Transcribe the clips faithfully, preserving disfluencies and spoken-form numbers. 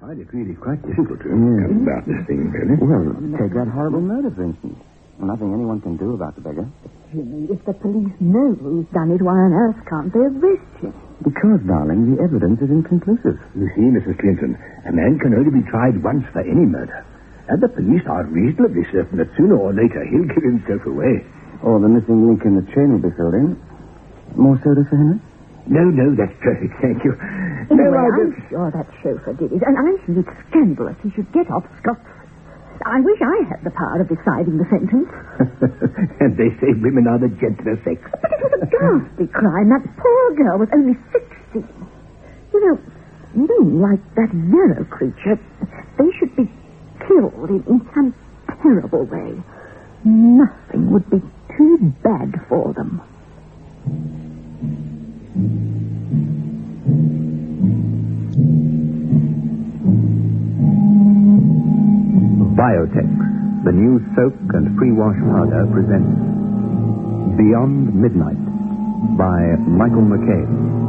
find it really quite difficult to come about this thing, really. Well, take that horrible murder, for instance. Nothing anyone can do about the beggar. Jimmy, if the police know who's done it, why on earth can't they arrest him? Because, darling, the evidence is inconclusive. You see, Missus Clinton, a man can only be tried once for any murder. And the police are reasonably certain that sooner or later he'll give himself away. Or the missing link in the chain will be filled in. More soda for Henry? No, no, that's perfect, thank you. Anyway, no, I I'm don't... sure that chauffeur did it, and I think it's scandalous he should get off scot-free. I wish I had the power of deciding the sentence. And they say women are the gentler sex. But it was a ghastly crime. That poor girl was only sixteen. You know, men like that yellow creature, they should be killed in, in some terrible way. Nothing would be too bad for them. Biotex, the new soap and pre-wash powder, presents Beyond Midnight by Michael McCabe.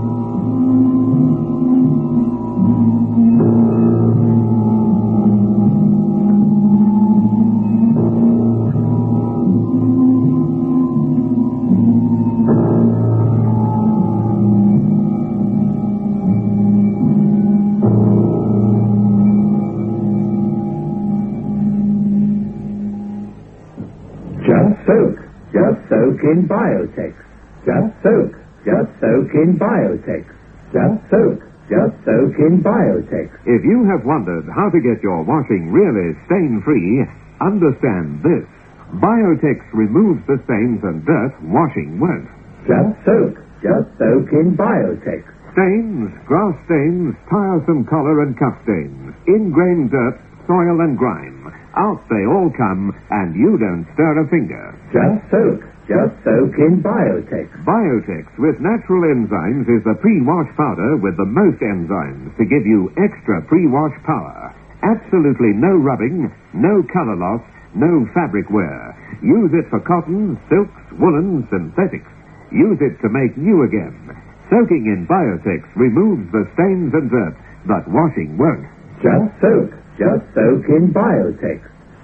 Soak. Just soak in Biotex. Just soak. Just soak in Biotex. Just soak. Just soak in Biotex. If you have wondered how to get your washing really stain-free, understand this. Biotex removes the stains and dirt washing won't. Just soak. Just soak in Biotex. Stains, grass stains, tiresome collar and cuff stains, ingrained dirt, soil and grime. Out they all come, and you don't stir a finger. Just soak. Just soak in Biotex. Biotex with natural enzymes is the pre-wash powder with the most enzymes to give you extra pre-wash power. Absolutely no rubbing, no color loss, no fabric wear. Use it for cotton, silks, woolens, synthetics. Use it to make new again. Soaking in Biotex removes the stains and dirt, but washing won't. Just soak. Just soak in Biotex.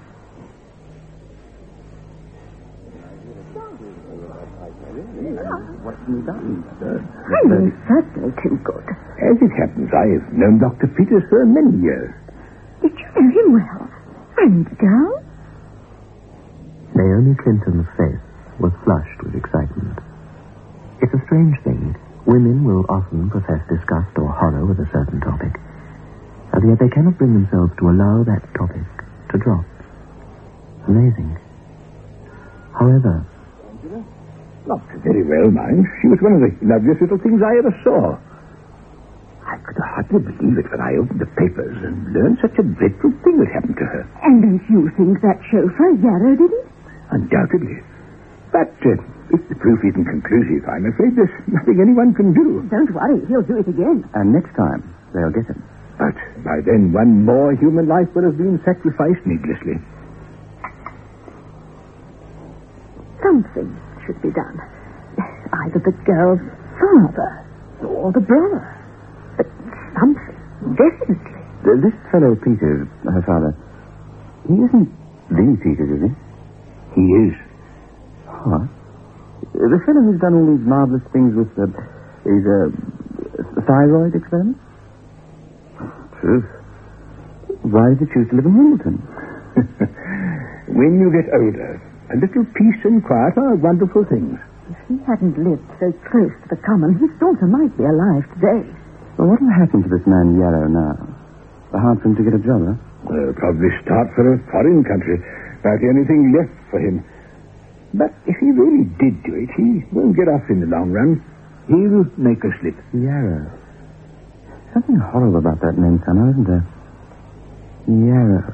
What's been done? I'm certainly too good. As it happens, I have known Doctor Peters for many years. Did you know him well? And the girl? Naomi Clinton's face was flushed with excitement. It's a strange thing. Women will often profess disgust or horror with a certain topic, and yet they cannot bring themselves to allow that topic to drop. Amazing. However... Not very well, mind. She was one of the loveliest little things I ever saw. I could hardly believe it when I opened the papers and learned such a dreadful thing had happened to her. And don't you think that chauffeur, Yarrow, did it? Undoubtedly. But uh, if the proof isn't conclusive, I'm afraid there's nothing anyone can do. Don't worry, he'll do it again. And next time, they'll get him. But by then, one more human life would have been sacrificed needlessly. Something should be done. Either the girl's father or the brother. But something, definitely. Uh, this fellow Peters, her father, he isn't the Peters, is he? He is. What? The fellow who's done all these marvelous things with the, these uh, thyroid experiments? Truth. Why did you choose to live in Wimbledon? When you get older, a little peace and quiet are wonderful things. If he hadn't lived so close to the common, his daughter might be alive today. Well, what will happen to this man Yarrow now? Hard for him to get a job, huh? Well, probably start for a foreign country. About the only thing left for him. But if he really did do it, he won't get off in the long run. He'll make a slip. Yarrow. Something horrible about that name, somehow, isn't there? Yarrow.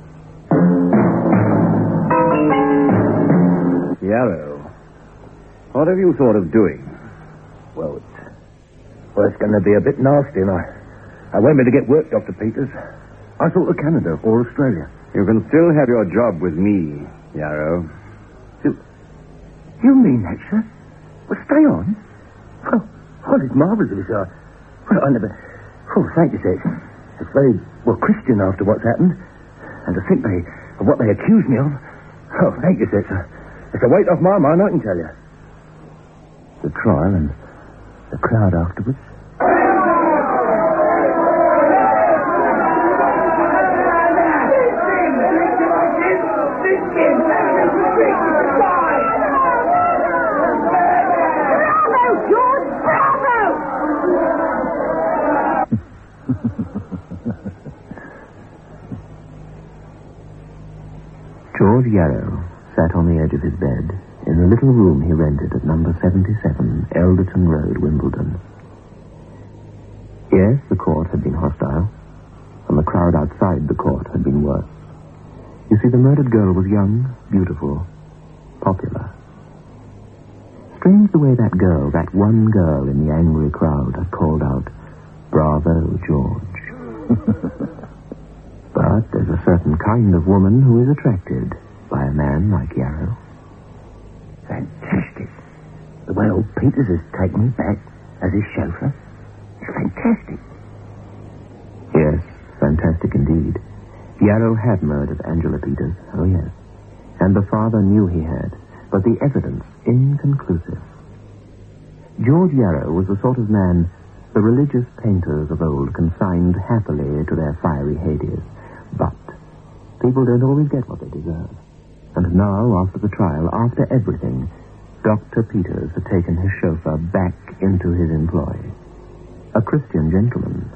Yarrow, what have you thought of doing? Well, it's, well, it's going to be a bit nasty, and I, I won't be able to get work, Doctor Peters. I thought of Canada or Australia. You can still have your job with me, Yarrow. You, you mean that, sir? Well, stay on. Well, oh, it's marvelous, sir. Well, I never... Oh, thank you, sir. It's very, well, Christian after what's happened. And to think they, of what they accused me of. Oh, thank you, sir. It's a, it's a weight off my mind, I can tell you. The trial and the crowd afterwards. George Yarrow sat on the edge of his bed in the little room he rented at number seventy-seven, Elderton Road, Wimbledon. Yes, the court had been hostile, and the crowd outside the court had been worse. You see, the murdered girl was young, beautiful, popular. Strange the way that girl, that one girl in the angry crowd, had called out, "Bravo, George." But there's a certain kind of woman who is attracted by a man like Yarrow. Fantastic. The way old Peters has taken me back as his chauffeur. It's fantastic. Yes, fantastic indeed. Yarrow had murdered Angela Peters, oh yes. And the father knew he had, but the evidence inconclusive. George Yarrow was the sort of man the religious painters of old consigned happily to their fiery Hades. But people don't always get what they deserve. And now, after the trial, after everything, Doctor Peters had taken his chauffeur back into his employ. A Christian gentleman.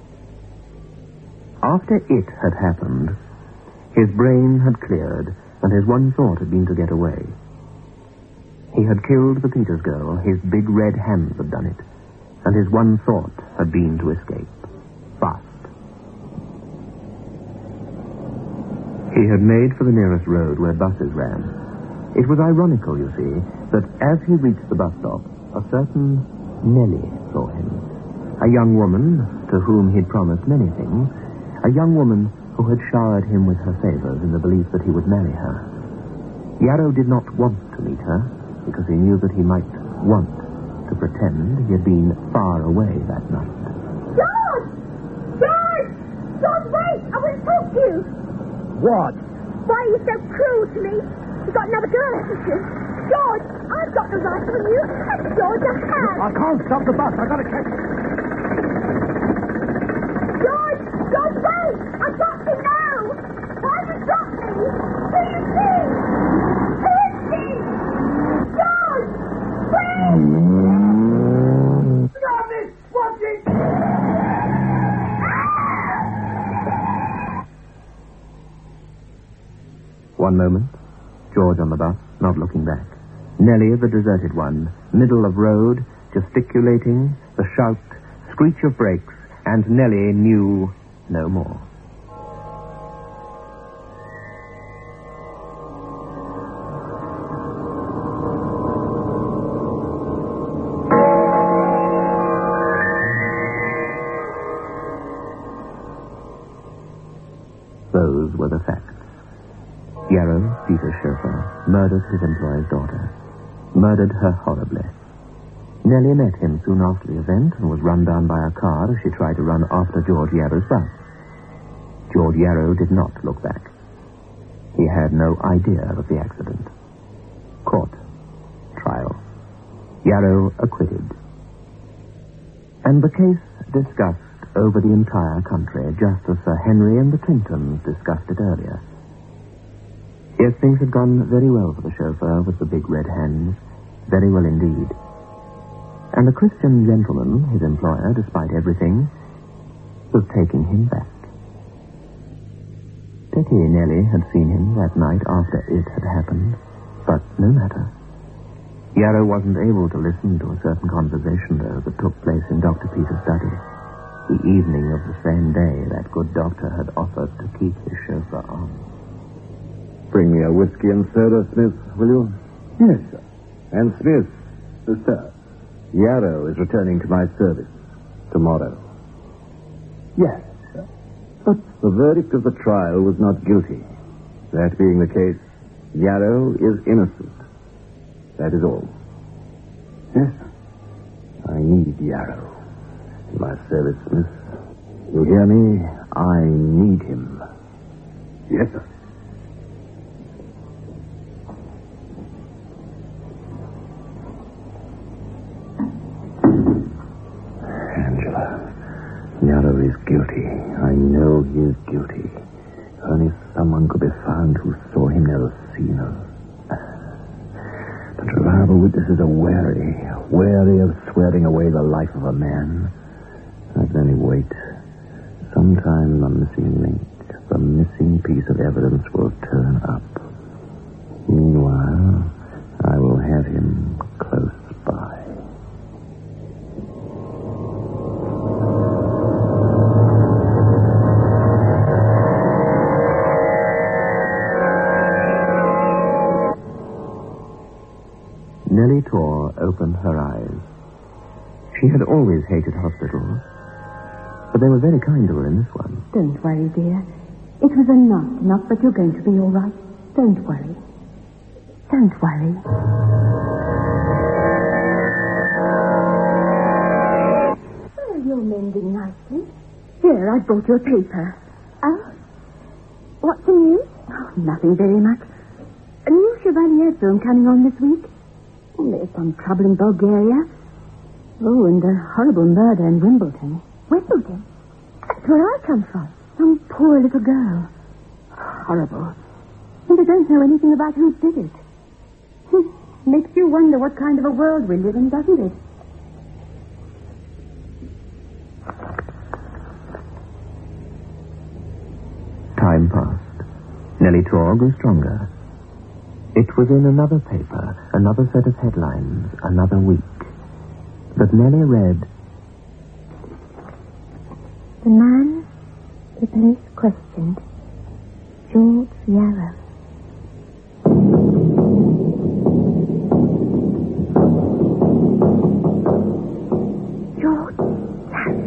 After it had happened, his brain had cleared, and his one thought had been to get away. He had killed the Peters girl, his big red hands had done it, and his one thought had been to escape. Fast. He had made for the nearest road where buses ran. It was ironical, you see, that as he reached the bus stop, a certain Nellie saw him. A young woman to whom he'd promised many things. A young woman who had showered him with her favors in the belief that he would marry her. Yarrow did not want to meet her, because he knew that he might want to pretend he had been far away that night. George! George! George, wait! I want to talk to you! What? Why are you so cruel to me? You've got another girl, haven't you? George, I've got the right on you. And George, I have. I can't stop the bus. I've got to catch it. George! George, wait! I've got you now! Why have you got me? Who is he? Who is he? George! Wait! Stop it! Watch it! One moment, George on the bus, not looking back. Nellie, the deserted one, middle of road, gesticulating, the shout, screech of brakes, and Nellie knew no more. Those were the facts. Yarrow, Peter's chauffeur, murdered his employer's daughter. Murdered her horribly. Nellie met him soon after the event and was run down by a car as she tried to run after George Yarrow's bus. George Yarrow did not look back. He had no idea of the accident. Court. Trial. Yarrow acquitted. And the case discussed over the entire country, just as Sir Henry and the Clintons discussed it earlier. Yes, things had gone very well for the chauffeur with the big red hands. Very well indeed. And the Christian gentleman, his employer, despite everything, was taking him back. Betty Nellie had seen him that night after it had happened, but no matter. Yarrow wasn't able to listen to a certain conversation, though, that took place in Doctor Peters' study. The evening of the same day that good doctor had offered to keep his chauffeur on. Bring me a whiskey and soda, Smith, will you? Yes, sir. And Smith, Yes, sir. Yarrow is returning to my service tomorrow. Yes, sir. But the verdict of the trial was not guilty. That being the case, Yarrow is innocent. That is all. Yes, sir. I need Yarrow in my service, Smith. You hear me? I need him. Yes, sir. Angela, Yarrow is guilty. I know he is guilty. Only someone could be found who saw him near the scene of... But reliable witnesses are wary, wary of swearing away the life of a man. I can only wait. Sometime the missing link, the missing piece of evidence will turn up. Meanwhile, I will have him close by. Nellie Tor opened her eyes. She had always hated hospitals, but they were very kind to her in this one. Don't worry, dear. It was a knock, knock, but you're going to be all right. Don't worry. Don't worry. Oh, you're mending nicely. Here, I brought your paper. Oh? What's the news? Oh, nothing very much. A new Chevalier film coming on this week. Oh, there's some trouble in Bulgaria. Oh, and a horrible murder in Wimbledon. Wimbledon? That's where I come from. Some poor little girl. Horrible. And they don't know anything about who did it. Hmm. Makes you wonder what kind of a world we live in, doesn't it? Time passed. Nellie Tor grew stronger. It was in another paper, another set of headlines, another week, that Nellie read, The man the police questioned, George Yarrow. George Yarrow.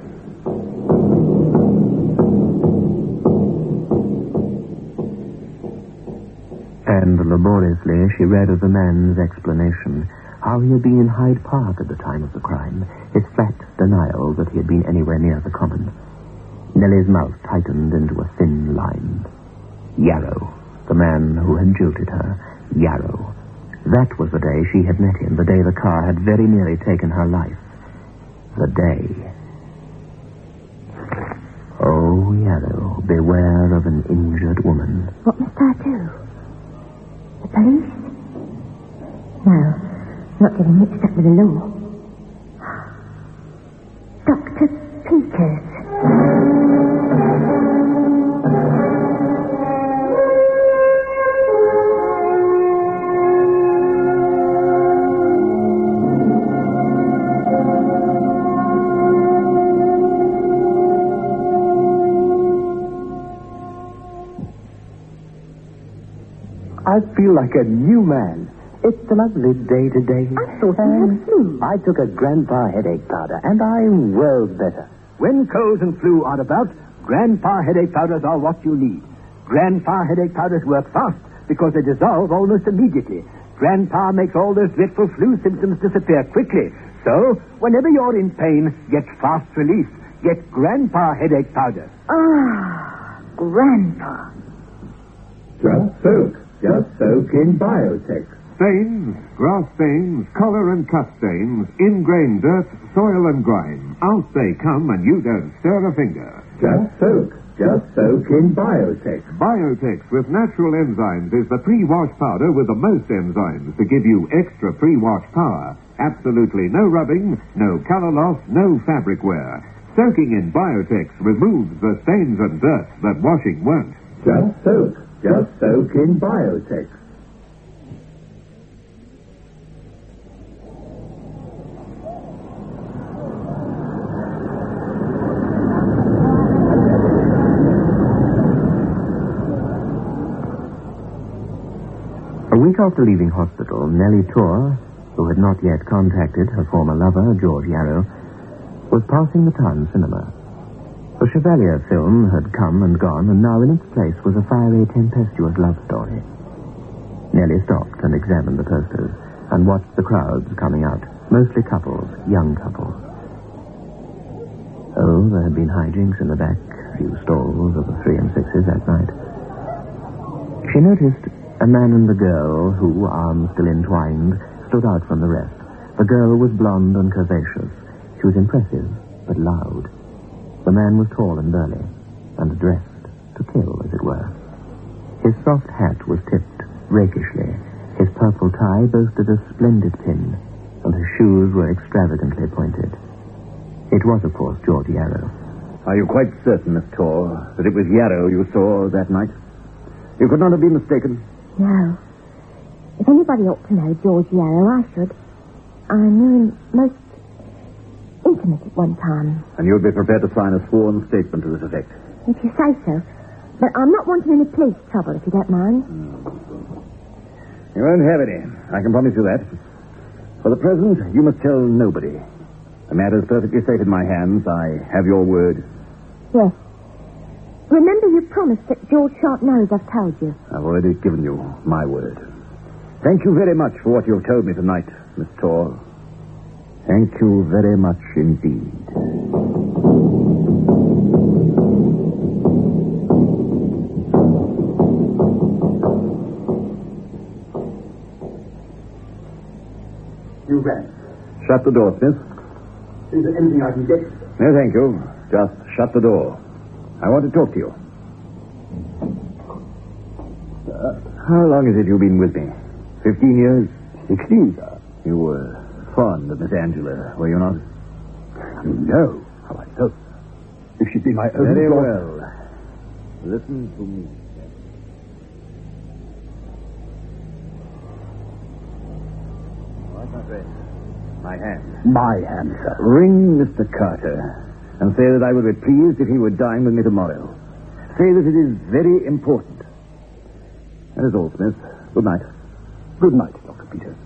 And laboriously she read of the man's explanation, how he had been in Hyde Park at the time of the crime, his flat denial that he had been anywhere near the common. Nellie's mouth tightened into a thin line. Yarrow, the man who had jilted her. Yarrow. That was the day she had met him, the day the car had very nearly taken her life. The day. Oh, Yarrow, beware of an injured woman. What must I do? The police? No, not getting mixed up with the law. Doctor Peters. I feel like a new man. It's a lovely day today. I thought you had flu. I took a Grandpa headache powder, and I'm well better. When colds and flu are about, Grandpa headache powders are what you need. Grandpa headache powders work fast because they dissolve almost immediately. Grandpa makes all those dreadful flu symptoms disappear quickly. So, whenever you're in pain, get fast relief. Get Grandpa headache powder. Ah, Grandpa. Just soak. Just soak in Biotex. Stains, grass stains, collar and cuff stains, ingrained dirt, soil and grime. Out they come and you don't stir a finger. Just soak. Just soak in Biotex. Biotex with natural enzymes is the pre-wash powder with the most enzymes to give you extra pre-wash power. Absolutely no rubbing, no color loss, no fabric wear. Soaking in Biotex removes the stains and dirt that washing won't. Just soak. Just soak in Biotex. A week after leaving hospital, Nellie Tor, who had not yet contacted her former lover, George Yarrow, was passing the town cinema. The Chevalier film had come and gone, and now in its place was a fiery, tempestuous love story. Nellie stopped and examined the posters and watched the crowds coming out, mostly couples, young couples. Oh, there had been hijinks in the back, few stalls of the three and sixes that night. She noticed a man and a girl who, arms still entwined, stood out from the rest. The girl was blonde and curvaceous. She was impressive, but loud. The man was tall and burly, and dressed to kill, as it were. His soft hat was tipped rakishly. His purple tie boasted a splendid pin, and his shoes were extravagantly pointed. It was, of course, George Yarrow. Are you quite certain, Miss Tor, that it was Yarrow you saw that night? You could not have been mistaken? No. If anybody ought to know George Yarrow, I should. I knew him most intimate at one time. And you'd be prepared to sign a sworn statement to this effect? If you say so. But I'm not wanting any police trouble, if you don't mind. You won't have any. I can promise you that. For the present, you must tell nobody. The matter's perfectly safe in my hands. I have your word. Yes. Remember you promised that George Sharp knows I've told you. I've already given you my word. Thank you very much for what you've told me tonight, Miss Tor. Thank you very much indeed. You rang. Shut the door, Smith. Is there anything I can get? No, thank you. Just shut the door. I want to talk to you. Uh, how long is it you've been with me? Fifteen years? Sixteen, sir. You were fond of Miss Angela, were you not? No. How I so. If she'd be my own Very daughter. well. Listen to me. All right, my friend. My hand. My hand, sir. Ring Mister Carter and say that I would be pleased if he would dine with me tomorrow. Say that it is very important. That is all, Smith. Good night. Good night, Doctor Peters.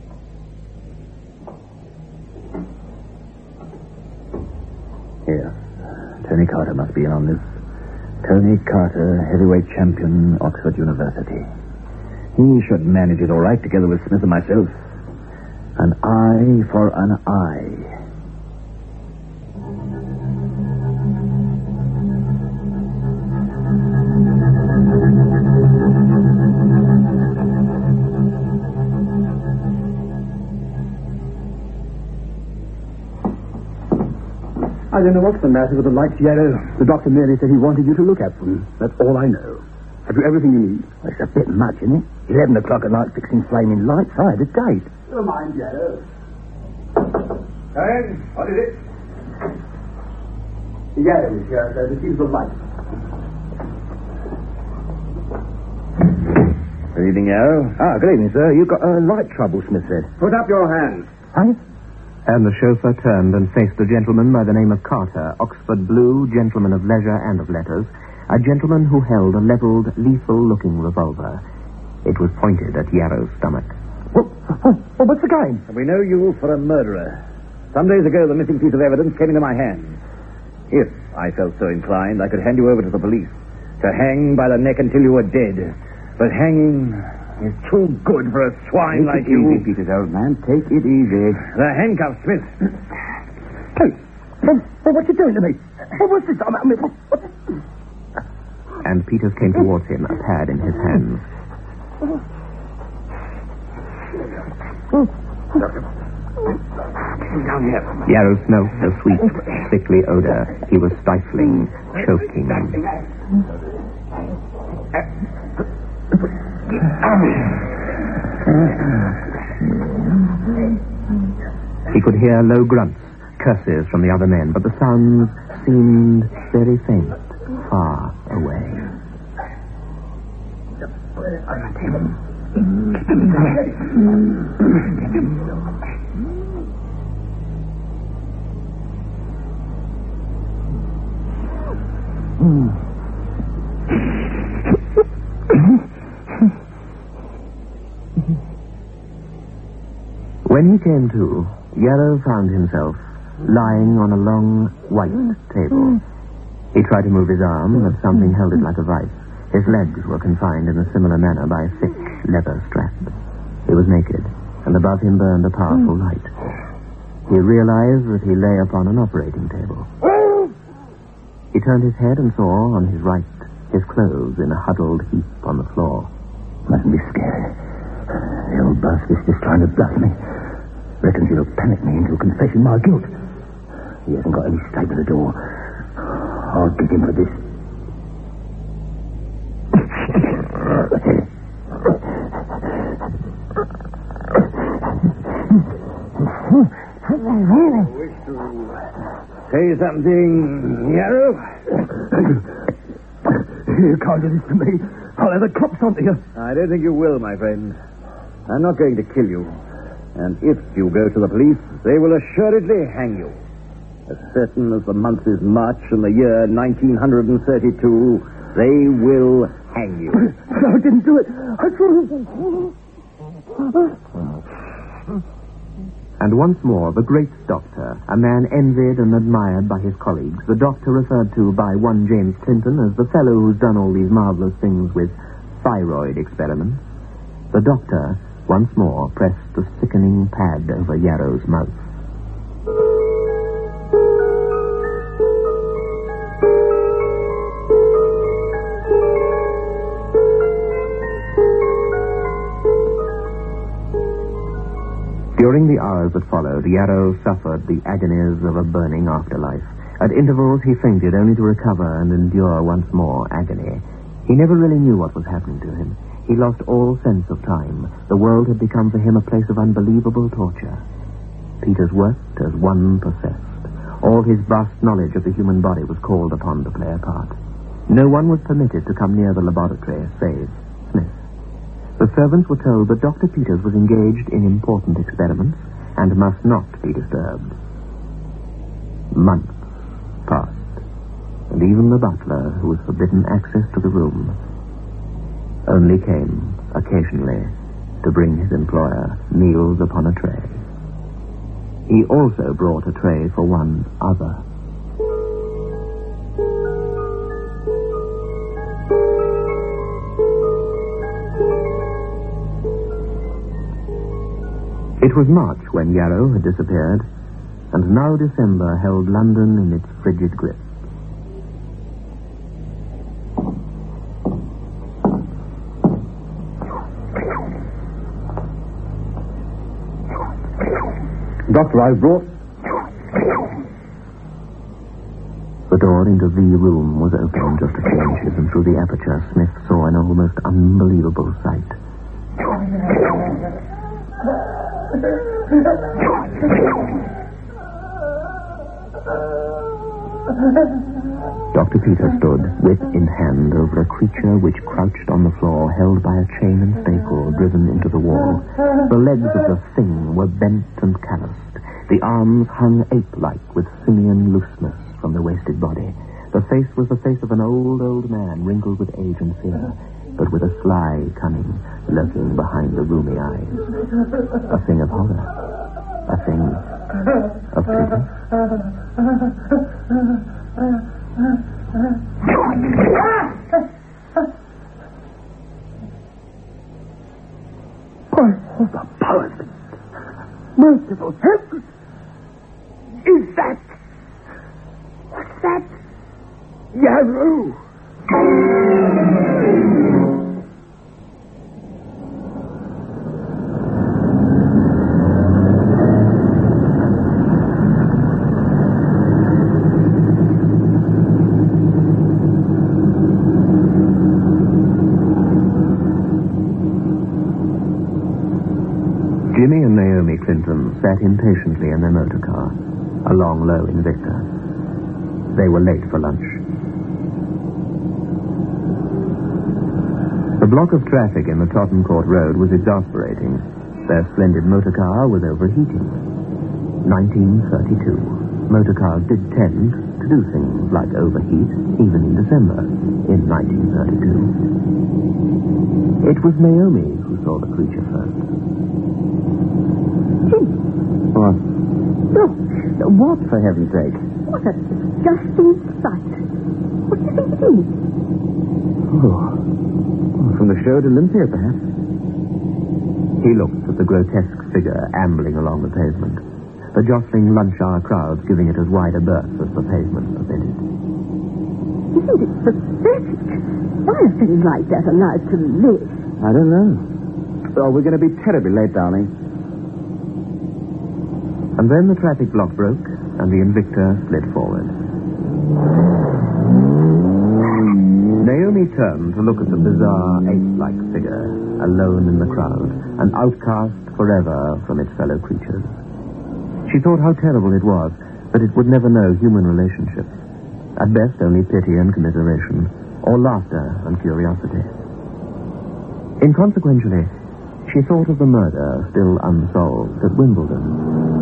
Yes. Tony Carter must be in on this. Tony Carter, heavyweight champion, Oxford University. He should manage it all right together with Smith and myself. An eye for an eye. I don't know what's the matter with the lights, Yarrow. The doctor merely said he wanted you to look at them. That's all I know. Have you everything you need? Well, it's a bit much, isn't it? Eleven o'clock at night fixing flaming lights. I had a date. Never mind, Yarrow. Hey, what is it? Yarrow is here, sir, to see the light. Good evening, Yarrow. Ah, good evening, sir. You've got uh, light trouble, Smith said. Put up your hands. Hey? And the chauffeur turned and faced a gentleman by the name of Carter, Oxford Blue, gentleman of leisure and of letters, a gentleman who held a leveled, lethal-looking revolver. It was pointed at Yarrow's stomach. Well, well, well, what's the game? We know you for a murderer. Some days ago, the missing piece of evidence came into my hands. If I felt so inclined, I could hand you over to the police to hang by the neck until you were dead. But hanging is too good for a swine Take like it you. easy, Peters, old man. Take it easy. The handcuffs, Smith. Hey, well, well, what you doing to me? Well, what's this? I mean, what, what? And Peters came towards him, a pad in his hands. Down here. Yarrow smelt a sweet, sickly odor. He was stifling, choking. He could hear low grunts, curses from the other men, but the sounds seemed very faint, far away. When he came to, Yarrow found himself lying on a long, white table. He tried to move his arm, but something held it like a vice. His legs were confined in a similar manner by a thick leather strap. He was naked, and above him burned a powerful light. He realized that he lay upon an operating table. He turned his head and saw, on his right, his clothes in a huddled heap on the floor. Mustn't be scared. The old buzzfist is trying to bluff me. Reckons he'll panic me into confessing my guilt. He hasn't got any stake at the door. I'll get him for this. Wish to say something, Yarrow? You can't do this to me. I'll have the cops onto you. I don't think you will, my friend. I'm not going to kill you. And if you go to the police, they will assuredly hang you. As certain as the month is March and the year nineteen thirty-two, they will hang you. No, I didn't do it. I didn't. And once more, the great doctor, a man envied and admired by his colleagues, the doctor referred to by one James Clinton as the fellow who's done all these marvelous things with thyroid experiments, the doctor once more pressed the sickening pad over Yarrow's mouth. During the hours that followed, Yarrow suffered the agonies of a burning afterlife. At intervals, he fainted, only to recover and endure once more agony. He never really knew what was happening to him. He lost all sense of time. The world had become for him a place of unbelievable torture. Peters worked as one possessed. All his vast knowledge of the human body was called upon to play a part. No one was permitted to come near the laboratory save Smith. The servants were told that Doctor Peters was engaged in important experiments and must not be disturbed. Months passed, and even the butler, who was forbidden access to the room, only came occasionally to bring his employer meals upon a tray. He also brought a tray for one other. It was March when Yarrow had disappeared, and now December held London in its frigid grip. Doctor, I've brought... The door into the room was open just a few inches, and through the aperture Smith saw an almost unbelievable sight. Doctor Peters stood, whip in hand, over a creature which crouched on the floor, held by a chain and staple driven into the wall. The legs of the thing were bent and calloused. The arms hung ape-like with simian looseness from the wasted body. The face was the face of an old, old man, wrinkled with age and fear, but with a sly cunning lurking behind the rheumy eyes. A thing of horror. A thing of pity. Oh, the powers! Merciful heavens! Is that... What's that? Yarrow! Jimmy and Naomi Clinton sat impatiently in their motor car, a long low Invicta. They were late for lunch. The block of traffic in the Tottenham Court Road was exasperating. Their splendid motor car was overheating. nineteen thirty-two. Motor cars did tend to do things like overheat, even in December, in nineteen thirty-two. It was Naomi who saw the creature first. What? Look. What, for heaven's sake? What a disgusting sight. What do you think it is? Oh. oh from the show to Olympia, perhaps. He looked at the grotesque figure ambling along the pavement, the jostling lunch hour crowds giving it as wide a berth as the pavement permitted. Isn't it pathetic? Why are things like that allowed to live? I don't know. Oh, we're going to be terribly late, darling. And then the traffic block broke, and the Invicta slid forward. Naomi turned to look at the bizarre, ape-like figure, alone in the crowd, an outcast forever from its fellow creatures. She thought how terrible it was that it would never know human relationships. At best, only pity and commiseration, or laughter and curiosity. Inconsequentially, she thought of the murder still unsolved at Wimbledon.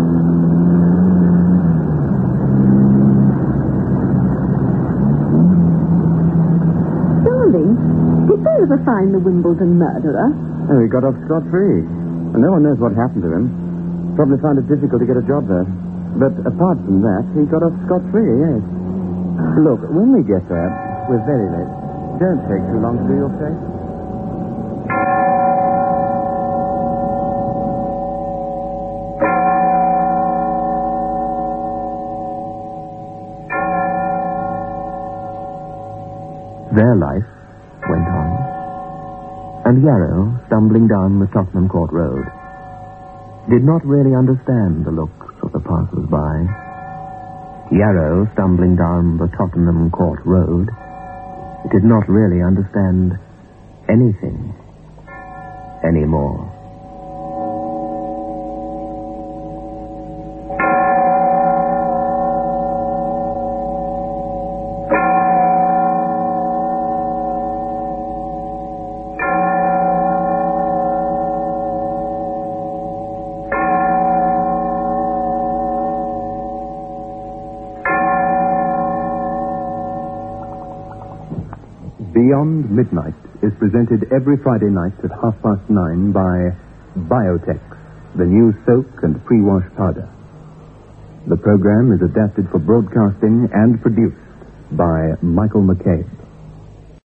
Darling, did they ever find the Wimbledon murderer? Oh, he got off scot-free. And no one knows what happened to him. Probably found it difficult to get a job there. But apart from that, he got off scot-free, yes. Look, when we get there, we're very late. Don't take too long to do your face. Their life went on. And Yarrow, stumbling down the Tottenham Court Road, did not really understand the looks of the passers-by. Yarrow, stumbling down the Tottenham Court Road, did not really understand anything anymore. Beyond Midnight is presented every Friday night at half past nine by Biotex, the new soap and pre-wash powder. The program is adapted for broadcasting and produced by Michael McCabe.